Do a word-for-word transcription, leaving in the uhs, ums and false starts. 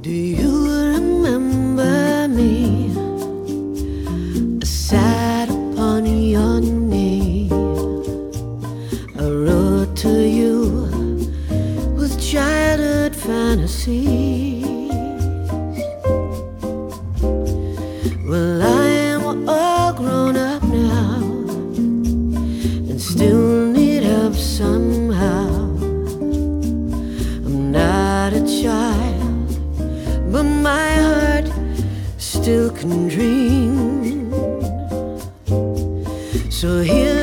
Do you remember me? I sat upon your knee. I wrote to you with childhood fantasies. Well, I am all grown up now and still need help somehow. I'm not a child, but my heart still can dream. So here